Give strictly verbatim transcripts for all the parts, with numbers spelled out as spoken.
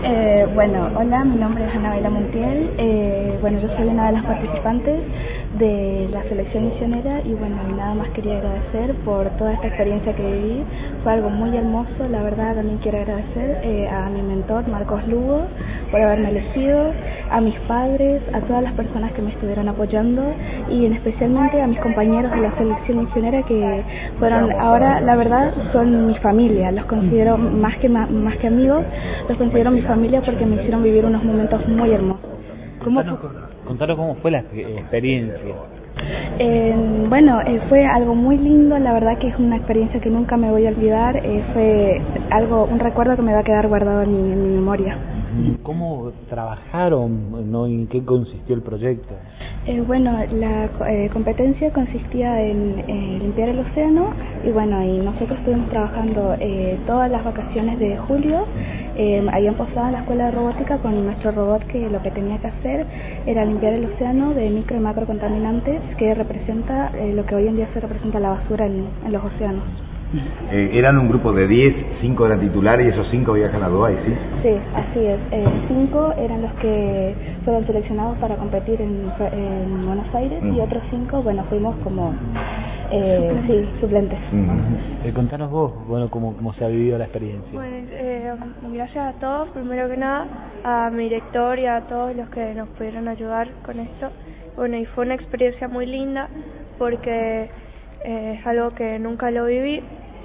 Eh, bueno, hola, mi nombre es Anabela Montiel. Eh, bueno, yo soy una de las participantes de la selección misionera y bueno, nada más quería agradecer por toda esta experiencia que viví. Fue algo muy hermoso, la verdad. También quiero agradecer eh, a mi mentor Marcos Lugo por haberme elegido, a mis padres, a todas las personas que me estuvieron apoyando y en especialmente a mis compañeros de la selección misionera que fueron ahora, la verdad, son mi familia. Los considero más que más que amigos, los considero mi familia porque me hicieron vivir unos momentos muy hermosos. Contanos, contanos cómo fue la experiencia. Eh, bueno, eh, fue algo muy lindo, la verdad que es una experiencia que nunca me voy a olvidar, eh, fue algo, un recuerdo que me va a quedar guardado en mi, en mi memoria. ¿Cómo trabajaron, no, y en qué consistió el proyecto? Eh, bueno, la eh, competencia consistía en eh, limpiar el océano y bueno, y nosotros estuvimos trabajando eh, todas las vacaciones de julio. Eh, habían posado en la escuela de robótica con nuestro robot que lo que tenía que hacer era limpiar el océano de micro y macro contaminantes que representa eh, lo que hoy en día se representa la basura en, en los océanos. Eh, eran un grupo de diez, cinco eran titulares y esos cinco viajan a Dubái, ¿sí? Sí, así es. Eh, cinco eran los que fueron seleccionados para competir en, en Buenos Aires mm. y otros cinco, bueno, fuimos como eh, sí, suplentes. Mm. Eh, contanos vos, bueno, cómo, cómo se ha vivido la experiencia. Bueno, eh, gracias a todos, primero que nada, a mi director y a todos los que nos pudieron ayudar con esto. Bueno, y fue una experiencia muy linda porque eh, es algo que nunca lo viví.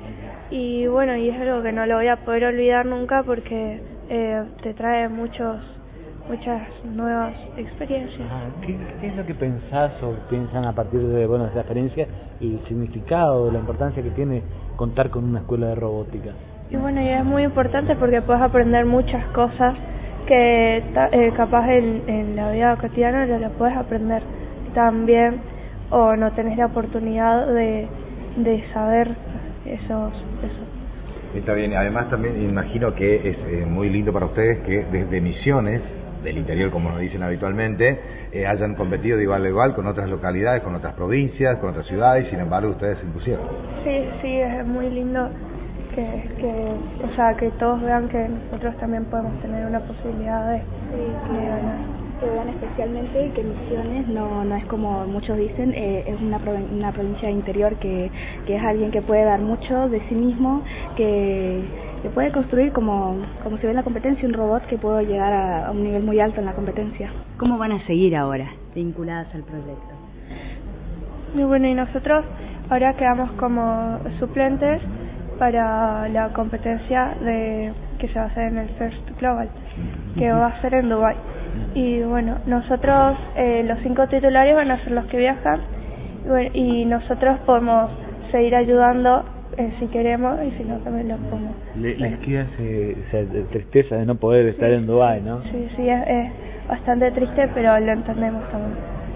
Y bueno, y es algo que no lo voy a poder olvidar nunca porque eh, te trae muchos, muchas nuevas experiencias. Ah, ¿qué, ¿Qué es lo que pensás o piensan a partir de, bueno, de esta experiencia y el significado, la importancia que tiene contar con una escuela de robótica? Y bueno, y es muy importante porque puedes aprender muchas cosas que eh, capaz en, en la vida cotidiana no las puedes aprender también o no tenés la oportunidad de, de saber esos, eso. Está bien, además también imagino que es eh, muy lindo para ustedes que desde Misiones, del interior como nos dicen habitualmente, eh, hayan competido de igual a igual con otras localidades, con otras provincias, con otras ciudades, y sin embargo ustedes se impusieron. Sí, sí, es muy lindo que, que, o sea, que todos vean que nosotros también podemos tener una posibilidad de, sí, de ganar. Que vean especialmente que Misiones no, no es como muchos dicen, eh, es una, una provincia interior que, que es alguien que puede dar mucho de sí mismo, que, que puede construir como, como se ve en la competencia un robot que puede llegar a, a un nivel muy alto en la competencia. ¿Cómo van a seguir ahora vinculadas al proyecto? Muy bueno, y nosotros ahora quedamos como suplentes para la competencia de que se va a hacer en el First Global, que va a ser en Dubái. Y bueno, nosotros, eh, los cinco titulares van a ser los que viajan y, bueno, y nosotros podemos seguir ayudando eh, si queremos y si no también lo podemos. Le, les queda esa tristeza de no poder sí, estar en Dubái, ¿no? Sí, sí, es, es bastante triste, pero lo entendemos también.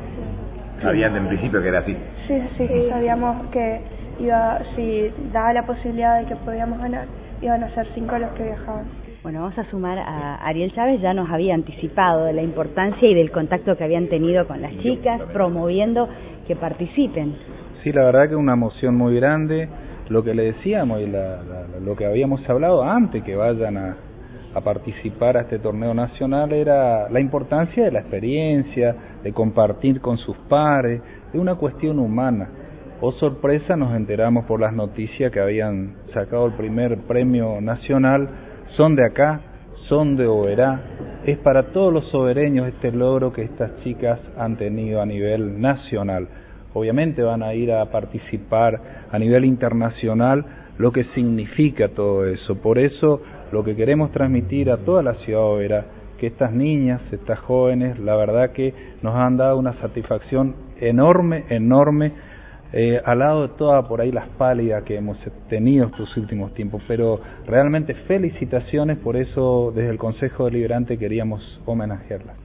Sabían en principio que era así. Sí, sí, sí, sabíamos que iba, si daba la posibilidad de que podíamos ganar, iban a ser cinco los que viajaban. Bueno, vamos a sumar a Ariel Chávez, ya nos había anticipado de la importancia y del contacto que habían tenido con las chicas, promoviendo que participen. Sí, la verdad que una emoción muy grande, lo que le decíamos y la, la, lo que habíamos hablado antes que vayan a, a participar a este torneo nacional era la importancia de la experiencia, de compartir con sus pares, de una cuestión humana. Oh sorpresa, nos enteramos por las noticias que habían sacado el primer premio nacional. Son de acá, son de Oberá. Es para todos los sobereños este logro que estas chicas han tenido a nivel nacional. Obviamente van a ir a participar a nivel internacional, lo que significa todo eso. Por eso lo que queremos transmitir a toda la ciudad de Oberá, que estas niñas, estas jóvenes, la verdad que nos han dado una satisfacción enorme, enorme, Eh, al lado de todas por ahí las pálidas que hemos tenido estos últimos tiempos, pero realmente felicitaciones, por eso desde el Consejo Deliberante queríamos homenajearlas.